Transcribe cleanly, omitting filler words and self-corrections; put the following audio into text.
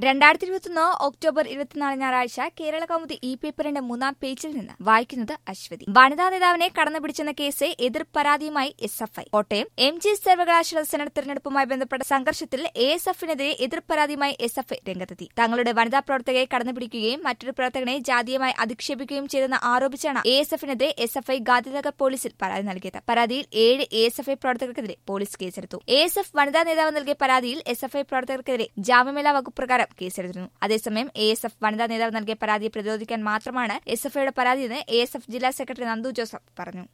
2021 October 24 ഞായറാഴ്ച Kerala Kaumudi E പേപ്പറിന്റെ 3-ാം പേജിൽ നിന്ന് വായിക്കുന്നത് അശ്വതി. വനിതാ നേതാവിനെ കടന്നുപിടിച്ചെന്ന കേസ് എതിർ പരാതിയുമായി എസ്എഫ്ഐ. കോട്ടയം എം.ജി. സർവകലാശാല സെനറ്റ് തെരഞ്ഞെടുപ്പുമായി ബന്ധപ്പെട്ട സംഘർഷത്തിൽ എഎസ്എഫിനെതിരെ എതിർ പരാതിയുമായി എസ്എഫ്ഐ രംഗത്തെത്തി. തങ്ങളുടെ വനിതാ പ്രവർത്തകരെ കടന്നുപിടിക്കുകയും മറ്റൊരു പ്രവർത്തകനെ ജാതീയമായി അധിക്ഷേപിക്കുകയും ചെയ്തെന്ന് ആരോപിച്ചാണ് എഎസ്എഫിനെതിരെ എസ്എഫ്ഐ ഗാന്ധിനഗർ പോലീസിൽ പരാതി നൽകിയത്. പരാതിയിൽ 7 എഎസ്എഫ്ഐ പ്രവർത്തകർക്കെതിരെ പോലീസ് കേസെടുത്തു. എഎസ്എഫ് വനിതാ നേതാവ് നൽകിയ പരാതിയിൽ എസ്എഫ്ഐ പ്രവർത്തകർക്കെതിരെ ജാമ്യമില്ലാ വകുപ്പ് പ്രകാരം കേസെടുത്തിരുന്നു. അതേസമയം എഎസ്എഫ് വനിതാ നേതാവ് നൽകിയ പരാതിയെ പ്രതിരോധിക്കാൻ മാത്രമാണ് എസ്എഫ്ഐയുടെ പരാതിയെന്ന് എഎസ്എഫ് ജില്ലാ സെക്രട്ടറി നന്ദു ജോസഫ് പറഞ്ഞു.